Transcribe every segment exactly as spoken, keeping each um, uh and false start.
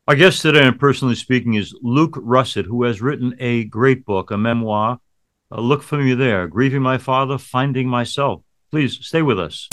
Our guest today, and personally speaking, is Luke Russett, who has written a great book, a memoir. Uh, look for me there, Grieving My Father, Finding Myself. Please stay with us.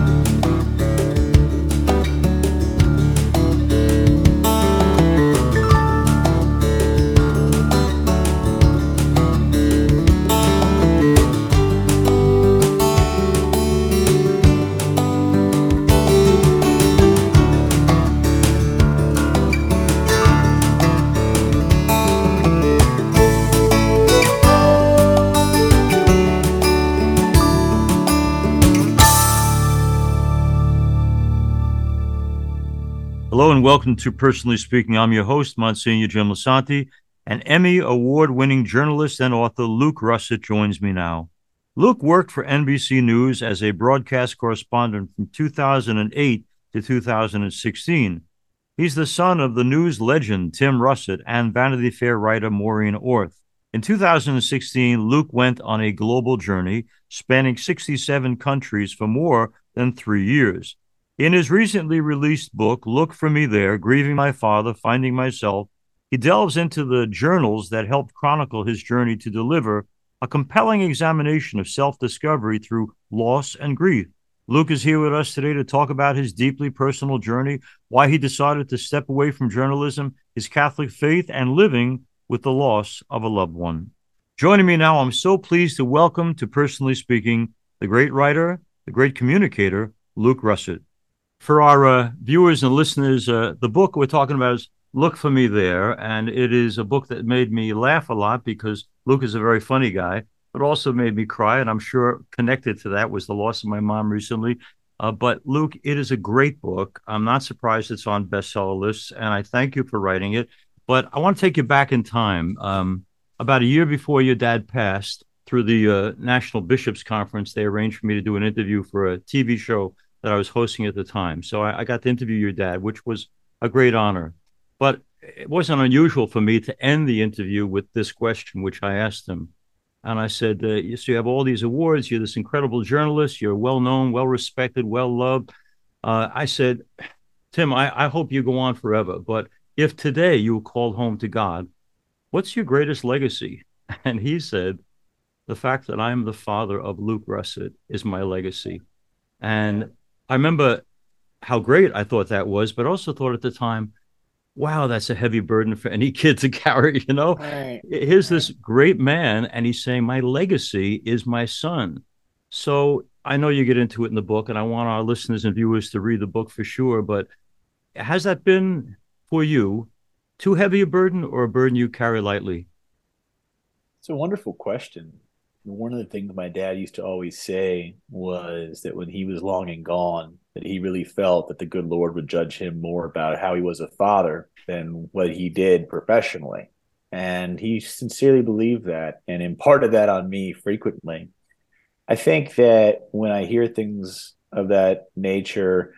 Hello and welcome to Personally Speaking. I'm your host, Monsignor Jim Lisanti, and Emmy award-winning journalist and author Luke Russett joins me now. Luke worked for N B C News as a broadcast correspondent from two thousand eight to two thousand sixteen. He's the son of the news legend Tim Russett and Vanity Fair writer Maureen Orth. In two thousand sixteen, Luke went on a global journey spanning sixty-seven countries for more than three years. In his recently released book, Look for Me There, Grieving My Father, Finding Myself, he delves into the journals that helped chronicle his journey to deliver a compelling examination of self-discovery through loss and grief. Luke is here with us today to talk about his deeply personal journey, why he decided to step away from journalism, his Catholic faith, and living with the loss of a loved one. Joining me now, I'm so pleased to welcome to Personally Speaking the great writer, the great communicator, Luke Russett. For our uh, viewers and listeners, uh, the book we're talking about is Look for Me There, and it is a book that made me laugh a lot because Luke is a very funny guy, but also made me cry, and I'm sure connected to that was the loss of my mom recently. Uh, but Luke, it is a great book. I'm not surprised it's on bestseller lists, and I thank you for writing it. But I want to take you back in time. Um, about a year before your dad passed, through the uh, National Bishops Conference, they arranged for me to do an interview for a T V show that I was hosting at the time. So I, I got to interview your dad, which was a great honor. But it wasn't unusual for me to end the interview with this question, which I asked him. And I said, uh, so you have all these awards, you're this incredible journalist, you're well-known, well-respected, well-loved. Uh, I said, Tim, I, I hope you go on forever. But if today you were called home to God, what's your greatest legacy? And he said, the fact that I am the father of Luke Russett is my legacy. And I remember how great I thought that was, but also thought at the time, wow, that's a heavy burden for any kid to carry, you know? Right, Here's right. this great man, and he's saying, my legacy is my son. So I know you get into it in the book, and I want our listeners and viewers to read the book for sure, but has that been, for you, too heavy a burden or a burden you carry lightly? It's a wonderful question. One of the things my dad used to always say was that when he was long and gone, that he really felt that the good Lord would judge him more about how he was a father than what he did professionally. And he sincerely believed that and imparted that on me frequently. I think that when I hear things of that nature,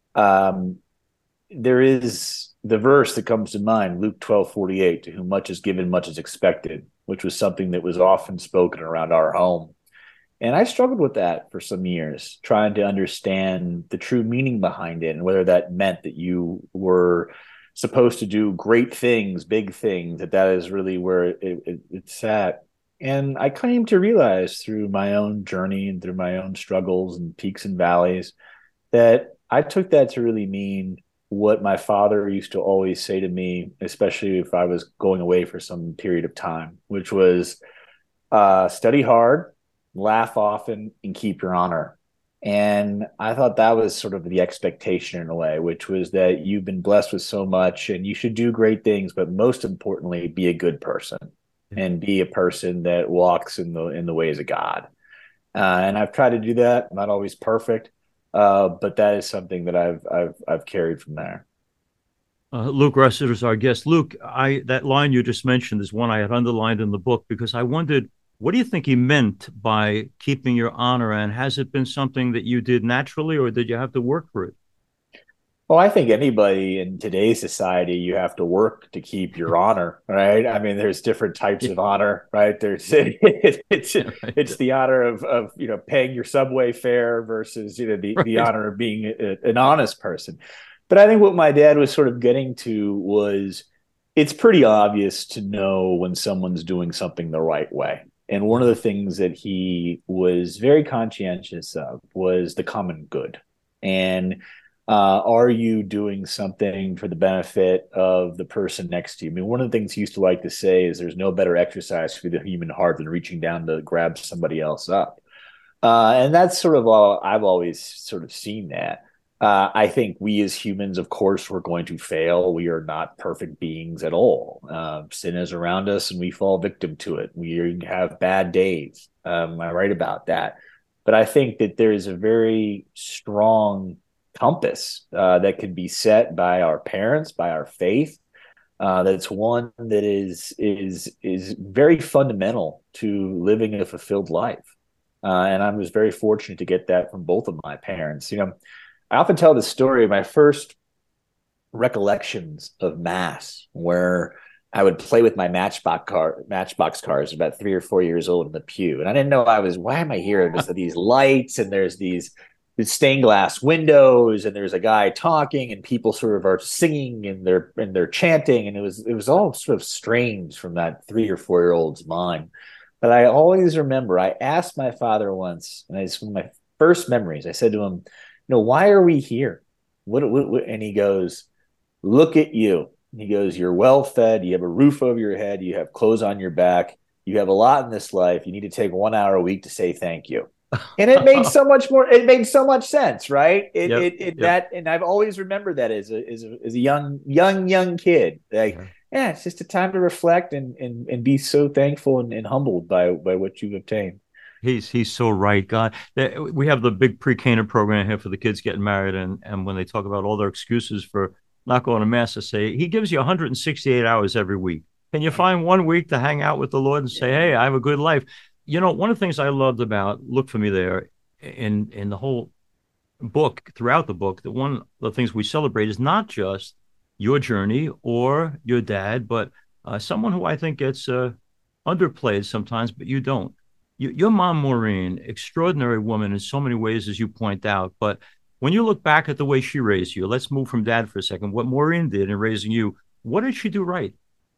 um, there is the verse that comes to mind, Luke twelve forty eight, to whom much is given, much is expected, which was something that was often spoken around our home. And I struggled with that for some years, trying to understand the true meaning behind it and whether that meant that you were supposed to do great things, big things, that that is really where it, it, it's at. And I came to realize through my own journey and through my own struggles and peaks and valleys that I took that to really mean what my father used to always say to me, especially if I was going away for some period of time, which was uh, study hard, laugh often, and keep your honor. And I thought that was sort of the expectation in a way, which was that you've been blessed with so much and you should do great things, but most importantly, be a good person and be a person that walks in the in the ways of God. Uh, and I've tried to do that. I'm not always perfect, uh, but that is something that I've I've I've carried from there. Uh, Luke Russett is our guest. Luke, I that line you just mentioned is one I had underlined in the book because I wondered, what do you think he meant by keeping your honor? And has it been something that you did naturally, or did you have to work for it? Well, I think anybody in today's society, you have to work to keep your honor, right? I mean, there's different types Yeah, of honor, right? There's it's right. it's the honor of of you know paying your subway fare versus you know the the Right. honor of being a, an honest person. But I think what my dad was sort of getting to was it's pretty obvious to know when someone's doing something the right way. And one of the things that he was very conscientious of was the common good. And uh, are you doing something for the benefit of the person next to you? I mean, one of the things he used to like to say is there's no better exercise for the human heart than reaching down to grab somebody else up. Uh, and that's sort of all I've always sort of seen that. Uh, I think we as humans, of course, we're going to fail. We are not perfect beings at all. Uh, sin is around us and we fall victim to it. We have bad days. Um, I'm right about that. But I think that there is a very strong compass uh, that can be set by our parents, by our faith. Uh, that's one that is is is very fundamental to living a fulfilled life. Uh, and I was very fortunate to get that from both of my parents. You know, I often tell the story of my first recollections of mass, where I would play with my Matchbox car, Matchbox cars, about three or four years old in the pew, and I didn't know I was. Why am I here? There's these lights, and there's these, these stained glass windows, and there's a guy talking, and people sort of are singing and they're and they're chanting, and it was it was all sort of strange from that three or four year old's mind. But I always remember I asked my father once, and it's one of my first memories. I said to him, "No, why are we here?" What, what, what? And he goes, "Look at you." He goes, "You're well fed. You have a roof over your head. You have clothes on your back. You have a lot in this life. You need to take one hour a week to say thank you." And it made so much more. It made so much sense, right? It, Yep, it, it yep. that, and I've always remembered that as a as a, as a young, young, young kid. Like, Yeah. yeah, it's just a time to reflect and and and be so thankful and, and humbled by by what you've obtained. He's he's so right. God, we have the big pre-Cana program here for the kids getting married, and and when they talk about all their excuses for not going to mass, I say he gives you one hundred sixty-eight hours every week. Can you find one week to hang out with the Lord and say, "Hey, I have a good life"? You know, one of the things I loved about Look for Me there in in the whole book, throughout the book, that one of the things we celebrate is not just your journey or your dad, but uh, someone who I think gets uh, underplayed sometimes, but you don't. You, your mom, Maureen, extraordinary woman in so many ways, as you point out. But when you look back at the way she raised you, let's move from dad for a second. What Maureen did in raising you, what did she do right?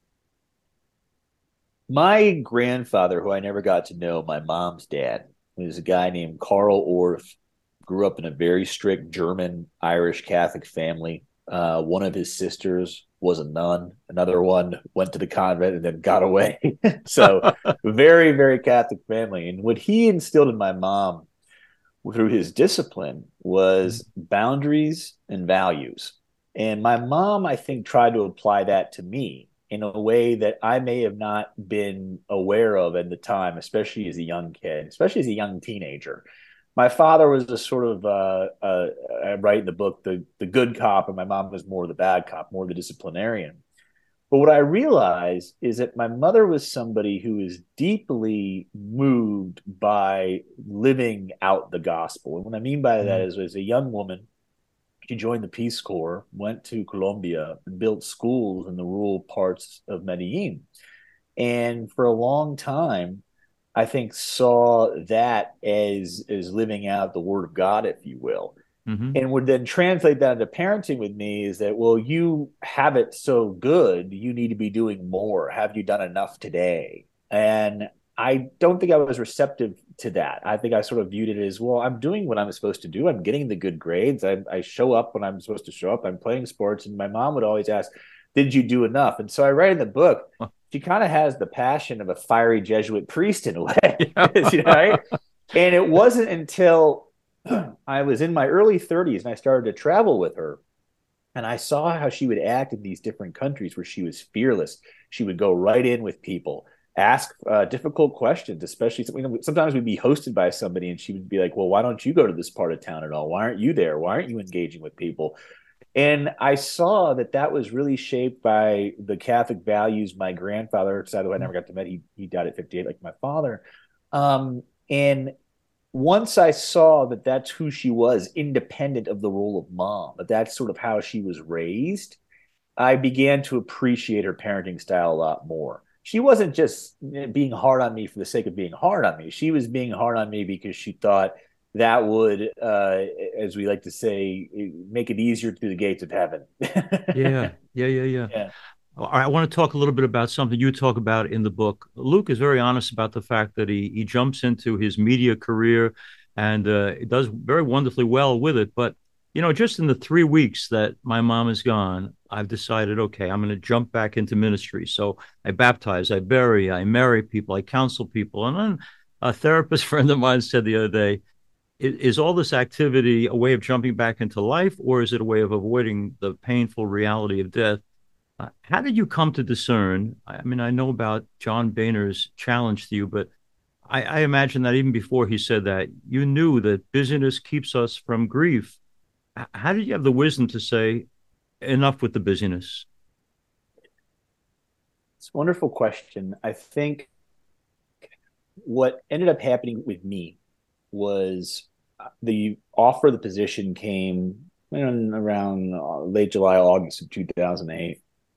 My grandfather, who I never got to know, my mom's dad, was a guy named Carl Orff. Grew up in a very strict German Irish Catholic family. Uh, one of his sisters was a nun. Another one went to the convent and then got away. So very, very Catholic family. And what he instilled in my mom through his discipline was boundaries and values. And my mom, I think, tried to apply that to me in a way that I may have not been aware of at the time, especially as a young kid, especially as a young teenager. My father was a sort of, uh, uh, I write in the book, the, the good cop, and my mom was more the bad cop, more the disciplinarian. But what I realized is that my mother was somebody who was deeply moved by living out the gospel. And what I mean by that Mm-hmm. is, as a young woman, she joined the Peace Corps, went to Colombia, and built schools in the rural parts of Medellin. And for a long time, I think saw that as as living out the word of God, if you will, Mm-hmm. and would then translate that into parenting with me is that, well, you have it so good, you need to be doing more. Have you done enough today? And I don't think I was receptive to that. I think I sort of viewed it as, well, I'm doing what I'm supposed to do. I'm getting the good grades. I, I show up when I'm supposed to show up. I'm playing sports. And my mom would always ask, did you do enough? And so I write in the book, she kind of has the passion of a fiery Jesuit priest in a way, Yeah. you know, right? And it wasn't until I was in my early thirties and I started to travel with her. And I saw how she would act in these different countries where she was fearless. She would go right in with people, ask uh, difficult questions, especially you know, sometimes we'd be hosted by somebody and she would be like, well, why don't you go to this part of town at all? Why aren't you there? Why aren't you engaging with people? And I saw that that was really shaped by the Catholic values my grandfather, sadly, who I never got to meet, he, he died at fifty-eight, like my father. Um, and once I saw that that's who she was, independent of the role of mom, that that's sort of how she was raised, I began to appreciate her parenting style a lot more. She wasn't just being hard on me for the sake of being hard on me. She was being hard on me because she thought that would, uh, as we like to say, make it easier through the gates of heaven. Yeah, yeah, yeah, yeah. Yeah. All right, I want to talk a little bit about something you talk about in the book. Luke is very honest about the fact that he he jumps into his media career and uh, does very wonderfully well with it. But you know, just in the three weeks that my mom is gone, I've decided, okay, I'm going to jump back into ministry. So I baptize, I bury, I marry people, I counsel people, and then a therapist friend of mine said the other day, is, is all this activity a way of jumping back into life, or is it a way of avoiding the painful reality of death? Uh, how did you come to discern? I mean, I know about John Boehner's challenge to you, but I, I imagine that even before he said that, you knew that busyness keeps us from grief. H- How did you have the wisdom to say, enough with the busyness? It's a wonderful question. I think what ended up happening with me was uh, the offer of the position came in around uh, late July, August of two thousand eight.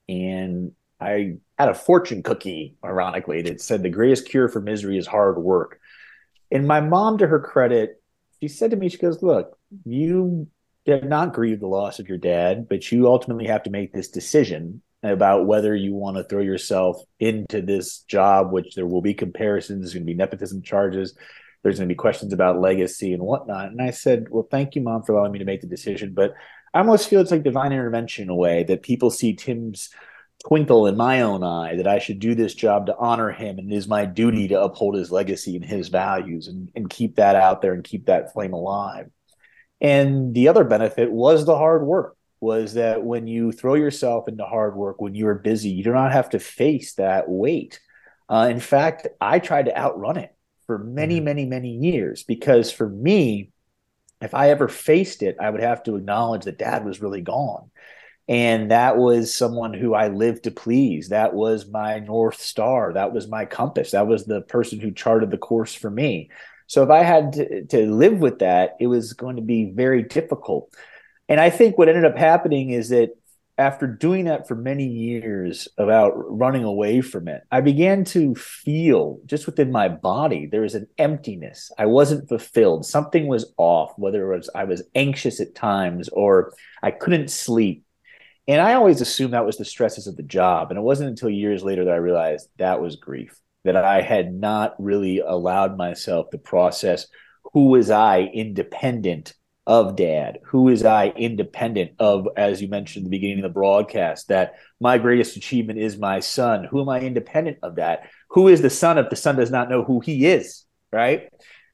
And I had a fortune cookie, ironically, that said the greatest cure for misery is hard work. And my mom, to her credit, she said to me, she goes, look, you have not grieved the loss of your dad, but you ultimately have to make this decision about whether you want to throw yourself into this job, which there will be comparisons, there's going to be nepotism charges, there's going to be questions about legacy and whatnot. And I said, well, thank you, Mom, for allowing me to make the decision. But I almost feel it's like divine intervention in a way that people see Tim's twinkle in my own eye, that I should do this job to honor him, and it is my duty to uphold his legacy and his values, and, and keep that out there and keep that flame alive. And the other benefit was the hard work, was that when you throw yourself into hard work, when you are busy, you do not have to face that weight. Uh, in fact, I tried to outrun it for many, Yeah. many, many years, because for me, if I ever faced it, I would have to acknowledge that dad was really gone. And that was someone who I lived to please. That was my North Star. That was my compass. That was the person who charted the course for me. So if I had to, to live with that, it was going to be very difficult. And I think what ended up happening is that after doing that for many years about running away from it, I began to feel just within my body there was an emptiness. I wasn't fulfilled. Something was off, whether it was I was anxious at times or I couldn't sleep. And I always assumed that was the stresses of the job. And it wasn't until years later that I realized that was grief, that I had not really allowed myself to process who was I independent of dad? Who is I independent of, as you mentioned at the beginning of the broadcast, that my greatest achievement is my son? Who am I independent of that? Who is the son if the son does not know who he is? Right.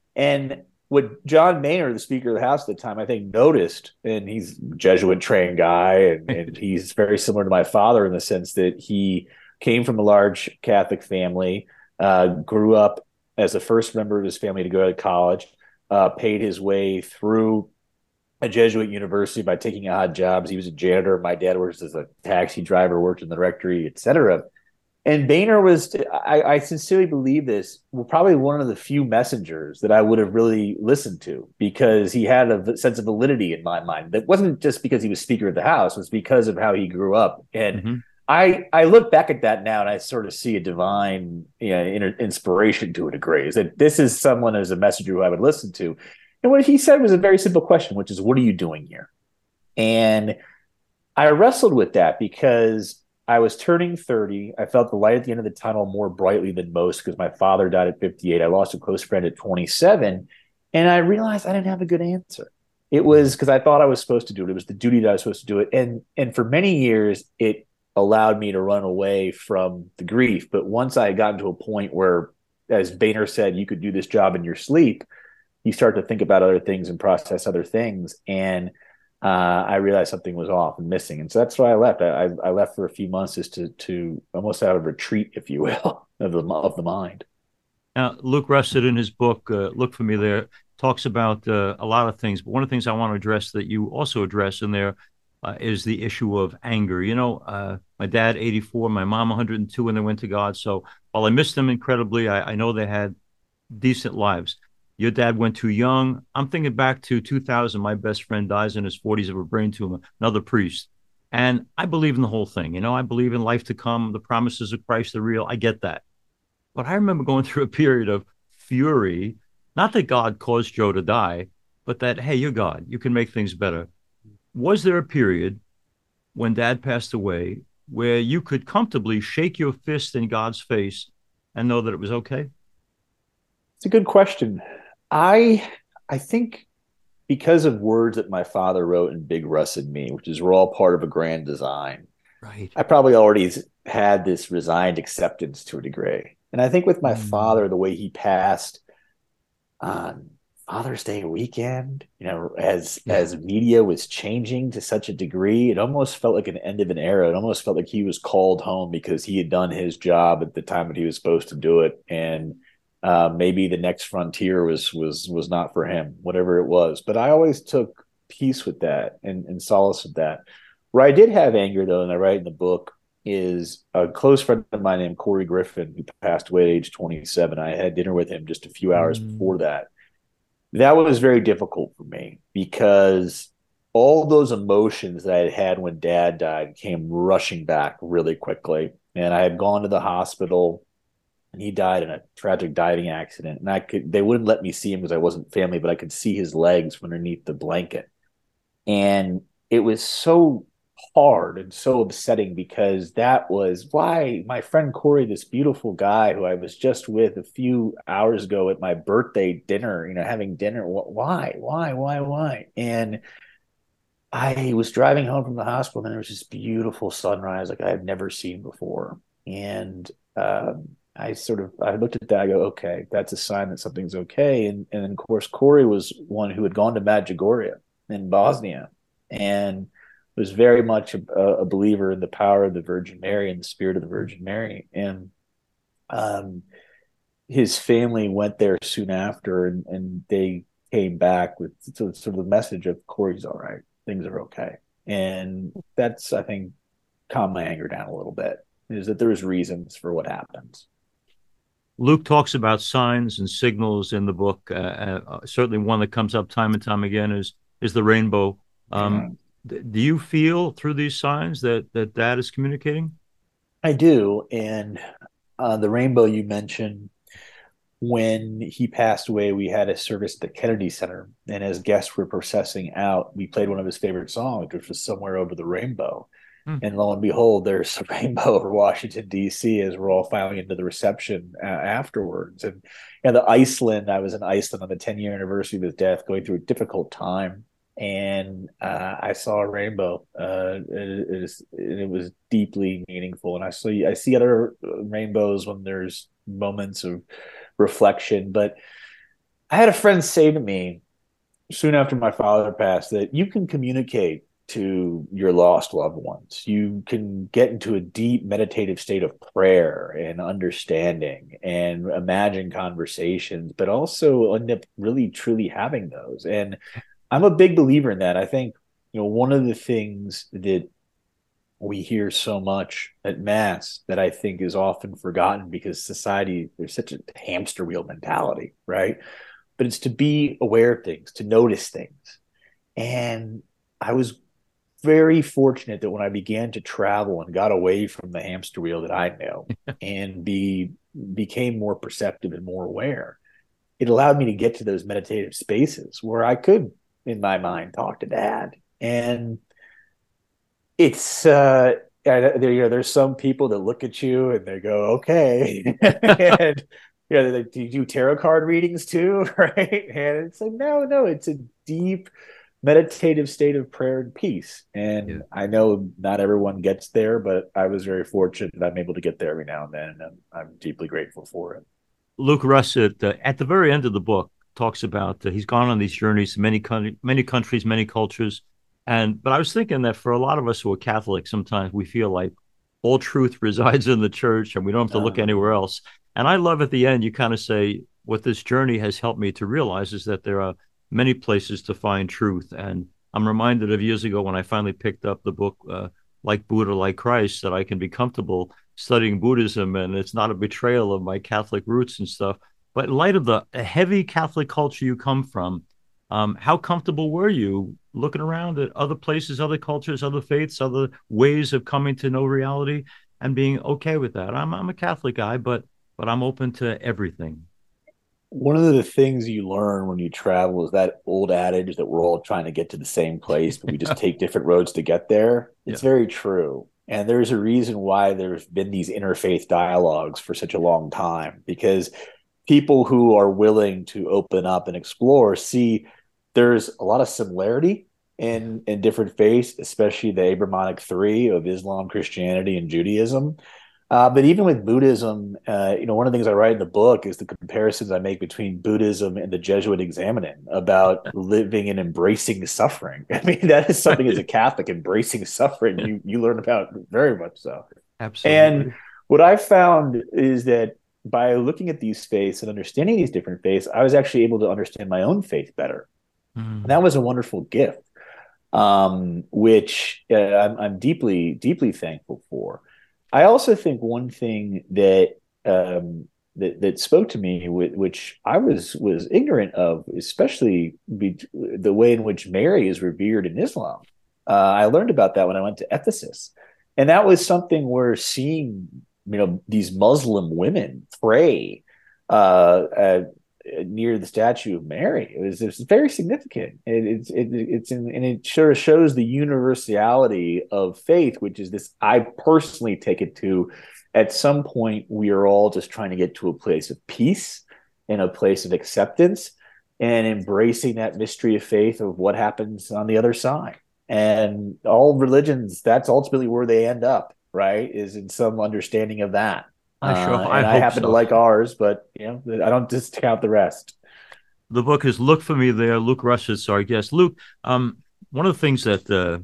And what John Boehner, the Speaker of the House at the time, I think noticed, and he's a Jesuit trained guy, and, and he's very similar to my father in the sense that he came from a large Catholic family, uh, grew up as the first member of his family to go to college, uh, paid his way through a Jesuit university by taking odd jobs. He was a janitor. My dad works as a taxi driver, worked in the rectory, et cetera. And Boehner was, I, I sincerely believe this, well, probably one of the few messengers that I would have really listened to, because he had a sense of validity in my mind. That wasn't just because he was Speaker of the House, it was because of how he grew up. And Mm-hmm. I I look back at that now and I sort of see a divine, you know, inspiration to a degree. Is that this is someone as a messenger who I would listen to. And what he said was a very simple question, which is, what are you doing here? And I wrestled with that because I was turning thirty. I felt the light at the end of the tunnel more brightly than most because my father died at fifty-eight. I lost a close friend at twenty-seven. And I realized I didn't have a good answer. It was because I thought I was supposed to do it. It was the duty that I was supposed to do it. And, and for many years, it allowed me to run away from the grief. But once I had gotten to a point where, as Boehner said, you could do this job in your sleep, you start to think about other things and process other things. And uh, I realized something was off and missing. And so that's why I left. I, I left for a few months just to, to almost have a retreat, if you will, of the, of the mind. Now, Luke Russett in his book, uh, Look for Me There, talks about uh, a lot of things. But one of the things I want to address that you also address in there uh, is the issue of anger. You know, uh, my dad, eighty-four, my mom, one hundred two when they went to God. So while I miss them incredibly, I, I know they had decent lives. Your dad went too young. I'm thinking back to two thousand. My best friend dies in his forties of a brain tumor, another priest. And I believe in the whole thing. You know, I believe in life to come. The promises of Christ are real. I get that. But I remember going through a period of fury Not that God caused Joe to die, but that, hey, you're God. You can make things better. Was there a period when Dad passed away where you could comfortably shake your fist in God's face and know that it was okay? It's a good question. I I think because of words that my father wrote in Big Russ and Me, which is we're all part of a grand design, Right. I probably already had this resigned acceptance to a degree. And I think with my Mm. father, the way he passed on Father's Day weekend, you know, as Yeah. as media was changing to such a degree, it almost felt like an end of an era. It almost felt like he was called home because he had done his job at the time that he was supposed to do it, and uh, maybe the next frontier was was was not for him, whatever it was. But I always took peace with that and, and solace with that. Where I did have anger, though, and I write in the book, is a close friend of mine named Corey Griffin, who passed away at age twenty-seven. I had dinner with him just a few hours Mm. before that. That was very difficult for me because all those emotions that I had had when dad died came rushing back really quickly. And I had gone to the hospital and he died in a tragic diving accident. And I could, they wouldn't let me see him because I wasn't family, but I could see his legs from underneath the blanket. And it was so hard and so upsetting because that was why my friend Corey, this beautiful guy who I was just with a few hours ago at my birthday dinner, you know, having dinner. Why, why, why, why? And I was driving home from the hospital and there was this beautiful sunrise like I had never seen before. And um, I sort of I looked at that. I go, okay, that's a sign that something's okay. And and of course, Corey was one who had gone to Medjugorje in Bosnia and was very much a, a believer in the power of the Virgin Mary and the spirit of the Virgin Mary. And um, his family went there soon after, and, and they came back with sort of the message of Corey's all right, things are okay. And that's, I think, calmed my anger down a little bit, is that there's reasons for what happens. Luke talks about signs and signals in the book. Uh, uh, certainly, one that comes up time and time again is is the rainbow. Yeah. Um, th- do you feel through these signs that that Dad is communicating? I do. And uh, the rainbow you mentioned, when he passed away, we had a service at the Kennedy Center. And as guests were processing out, we played one of his favorite songs, which was Somewhere Over the Rainbow. Hmm. And lo and behold, there's a rainbow over Washington, D C as we're all filing into the reception uh, afterwards. And, and the Iceland, I was in Iceland on the ten year anniversary of his death, going through a difficult time. And uh, I saw a rainbow. Uh, it, it, is, it was deeply meaningful. And I see, I see other rainbows when there's moments of reflection. But I had a friend say to me soon after my father passed that you can communicate to your lost loved ones. You can get into a deep meditative state of prayer and understanding and imagine conversations, but also end up really truly having those. And I'm a big believer in that. I think, you know, one of the things that we hear so much at mass that I think is often forgotten because society, there's such a hamster wheel mentality, right? But it's to be aware of things, to notice things. And I was very fortunate that when I began to travel and got away from the hamster wheel that I know and be became more perceptive and more aware, it allowed me to get to those meditative spaces where I could, in my mind, talk to dad. And it's uh there, you know, there's some people that look at you and they go, okay. And you know, they, do you do tarot card readings too? Right. And it's like, no, no, it's a deep meditative state of prayer and peace. Yeah. And I know not everyone gets there, but I was very fortunate that I'm able to get there every now and then. And I'm, I'm deeply grateful for it. Luke Russett, uh, at the very end of the book, talks about uh, he's gone on these journeys to many con- many countries, many cultures, and but I was thinking that for a lot of us who are Catholic, sometimes we feel like all truth resides in the church and we don't have to look Um, anywhere else. And I love at the end you kind of say what this journey has helped me to realize is that there are many places to find truth. And I'm reminded of years ago when I finally picked up the book uh, Like Buddha, Like Christ, that I can be comfortable studying Buddhism and it's not a betrayal of my Catholic roots and stuff. But in light of the heavy Catholic culture you come from, um, how comfortable were you looking around at other places, other cultures, other faiths, other ways of coming to know reality and being okay with that? I'm I'm a Catholic guy, but but I'm open to everything. One of the things you learn when you travel is that old adage that we're all trying to get to the same place, but we just take different roads to get there. It's Yeah. very true. And there's a reason why there's been these interfaith dialogues for such a long time, because people who are willing to open up and explore see there's a lot of similarity in in different faiths, especially the Abrahamic three of Islam, Christianity, and Judaism. Uh, but even with Buddhism, uh, you know, one of the things I write in the book is the comparisons I make between Buddhism and the Jesuit Examinen about living and embracing suffering. I mean, that is something as a Catholic, embracing suffering, you you learn about very much so. And Absolutely. what I found is that by looking at these faiths and understanding these different faiths, I was actually able to understand my own faith better. And Mm. that was a wonderful gift, um, which uh, I'm, I'm deeply, deeply thankful for. I also think one thing that um, that, that spoke to me, which I was was ignorant of, especially be, the way in which Mary is revered in Islam. Uh, I learned about that when I went to Ephesus, and that was something where seeing you know these Muslim women pray uh, uh, near the statue of Mary. It was, it was very significant. It, it's it, it's in, and it sure shows the universality of faith, which is this. I personally take it to. At some point, we are all just trying to get to a place of peace and a place of acceptance, and embracing that mystery of faith of what happens on the other side. And all religions, that's ultimately where they end up, right? Is in some understanding of that. I sure, Uh, I and I hope happen to so. like ours, but you know, I don't discount the rest. The book is Look for Me There. Luke Russet's our guest. Luke, um, one of the things that uh,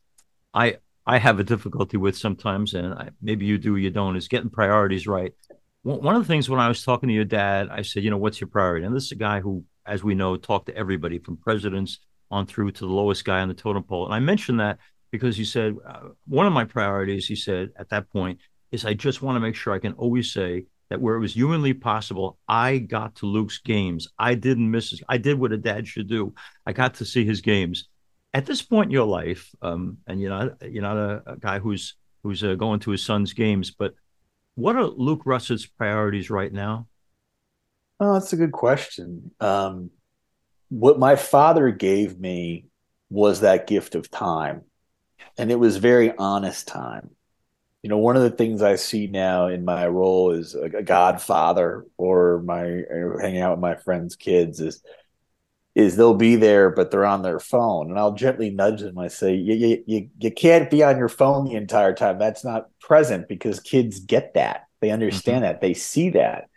I I have a difficulty with sometimes, and I, maybe you do, you don't, is getting priorities right. One of the things when I was talking to your dad, I said, you know, what's your priority? And this is a guy who, as we know, talked to everybody from presidents on through to the lowest guy on the totem pole. And I mentioned that because he said, uh, one of my priorities, he said at that point, is I just want to make sure I can always say that where it was humanly possible, I got to Luke's games. I didn't miss his, I did what a dad should do. I got to see his games. At this point in your life, um, and you're not you're not a, a guy who's who's uh, going to his son's games, but what are Luke Russet's priorities right now? Oh, that's a good question. Um, what my father gave me was that gift of time, and it was very honest time. You know, one of the things I see now in my role as a, a godfather or my or hanging out with my friends' kids is is they'll be there, but they're on their phone. And I'll gently nudge them. I say, you, you, you, you can't be on your phone the entire time. That's not present because kids get that. They Mm-hmm. understand that. They see that.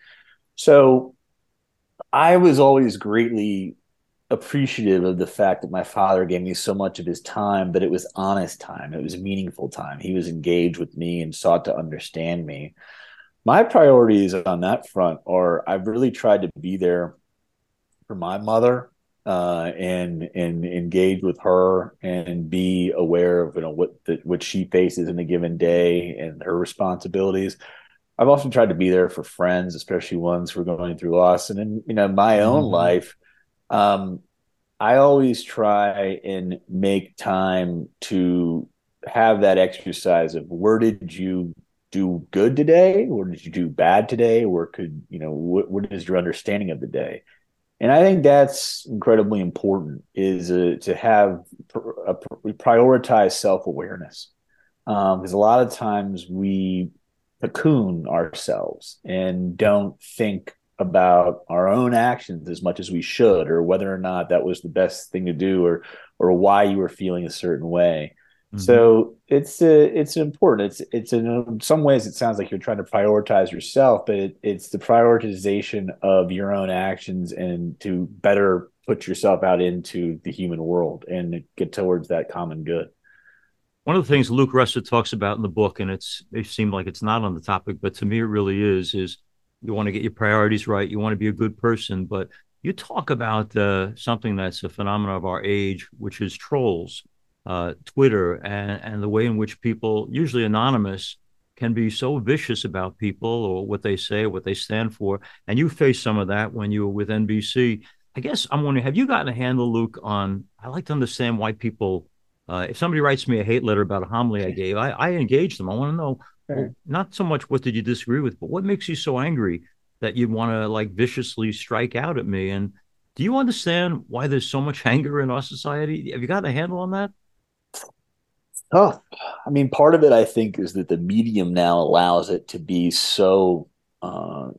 So I was always greatly appreciative of the fact that my father gave me so much of his time, but it was honest time. It was meaningful time. He was engaged with me and sought to understand me. My priorities on that front are I've really tried to be there for my mother uh, and and engage with her and be aware of you know what the, what she faces in a given day and her responsibilities. I've also tried to be there for friends, especially ones who are going through loss. And in you know my own Mm-hmm. life, um, I always try and make time to have that exercise of where did you do good today? Where did you do bad today? Where could you know what, what is your understanding of the day? And I think that's incredibly important is uh, to have a, a prioritize self-awareness. Um, because a lot of times we cocoon ourselves and don't think about our own actions as much as we should, or whether or not that was the best thing to do, or or why you were feeling a certain way. Mm-hmm. So it's uh, it's important. It's it's in some ways it sounds like you're trying to prioritize yourself, but it, it's the prioritization of your own actions and to better put yourself out into the human world and get towards that common good. One of the things Luke Russet talks about in the book, and it's it seemed like it's not on the topic, but to me it really is, is you want to get your priorities right. You want to be a good person, but you talk about uh, something that's a phenomenon of our age, which is trolls, uh, Twitter, and, and the way in which people, usually anonymous, can be so vicious about people or what they say, what they stand for. And you faced some of that when you were with N B C. I guess I'm wondering, have you gotten a handle, Luke, on, I like to understand why people uh, if somebody writes me a hate letter about a homily I gave, I, I engage them. I want to know, well, not so much what did you disagree with, but what makes you so angry? that you'd want to like viciously strike out at me. And do you understand why there's so much anger in our society? Have you got a handle on that? Oh, I mean, part of it, I think, is that the medium now allows it to be so uh,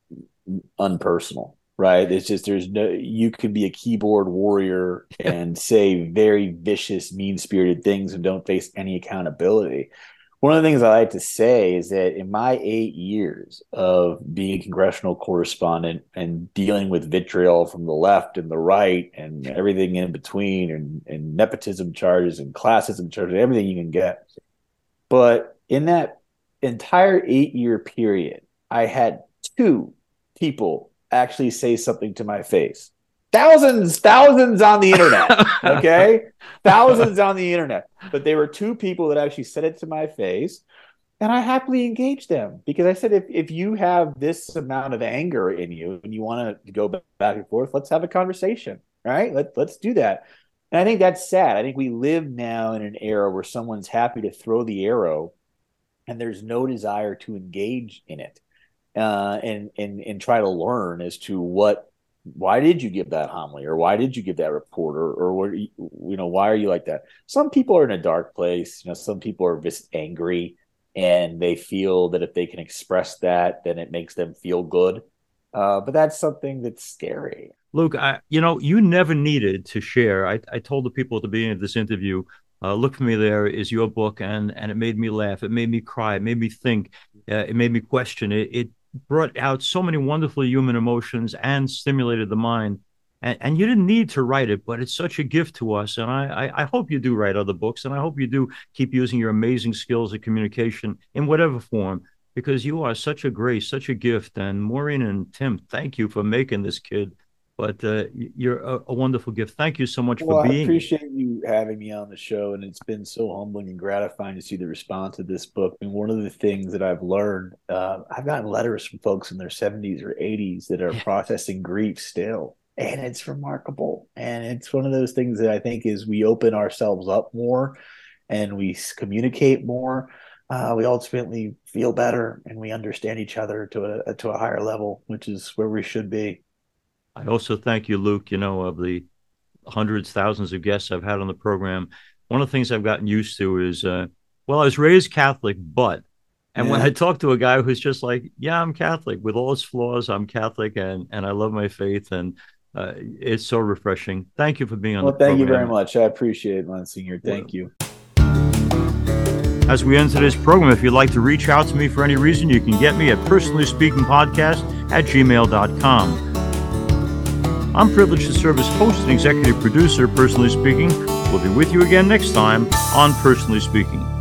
unpersonal, right? It's just, there's no, you can be a keyboard warrior and say very vicious, mean spirited things and don't face any accountability. One of the things I like to say is that in my eight years of being a congressional correspondent and dealing with vitriol from the left and the right and everything in between, and, and nepotism charges and classism charges, everything you can get. But in that entire eight year period, I had two people actually say something to my face. Thousands, thousands on the internet, okay? Thousands on the internet. But there were two people that actually said it to my face, and I happily engaged them because I said, if, if you have this amount of anger in you and you want to go back and forth, let's have a conversation, right? Let, let's do that. And I think that's sad. I think we live now in an era where someone's happy to throw the arrow and there's no desire to engage in it uh, and, and, and try to learn as to what, why did you give that homily, or why did you give that report, or, or what, you know, why are you like that? Some people are in a dark place. You know, some people are just angry and they feel that if they can express that, then it makes them feel good. Uh, but that's something that's scary. Luke, I, you know, you never needed to share. I, I told the people at the beginning of this interview, uh, look for me, there is your book. And, and it made me laugh. It made me cry. It made me think. Uh, it made me question. It, it brought out so many wonderful human emotions and stimulated the mind. And, and you didn't need to write it, but it's such a gift to us. And I, I, I hope you do write other books, and I hope you do keep using your amazing skills of communication in whatever form, because you are such a grace, such a gift. And Maureen and Tim, thank you for making this kid. But uh, you're a, a wonderful gift. Thank you so much well, for being I appreciate here. you having me on the show, and it's been so humbling and gratifying to see the response to this book. And one of the things that I've learned, uh, I've gotten letters from folks in their seventies or eighties that are processing grief still, and it's remarkable. And it's one of those things that I think is we open ourselves up more and we communicate more. Uh, we ultimately feel better and we understand each other to a to a higher level, which is where we should be. I also thank you, Luke. You know, of the hundreds, thousands of guests I've had on the program, one of the things I've gotten used to is, uh, well, I was raised Catholic, but, and yeah. when I talk to a guy who's just like, yeah, I'm Catholic with all its flaws, I'm Catholic, and, and I love my faith, and uh, it's so refreshing. Thank you for being on well, the program. Well, thank you very much. I appreciate it, Monsignor. Thank well, you. As we end today's program, if you'd like to reach out to me for any reason, you can get me at personally speaking podcast at gmail dot com. I'm privileged to serve as host and executive producer, Personally Speaking. We'll be with you again next time on Personally Speaking.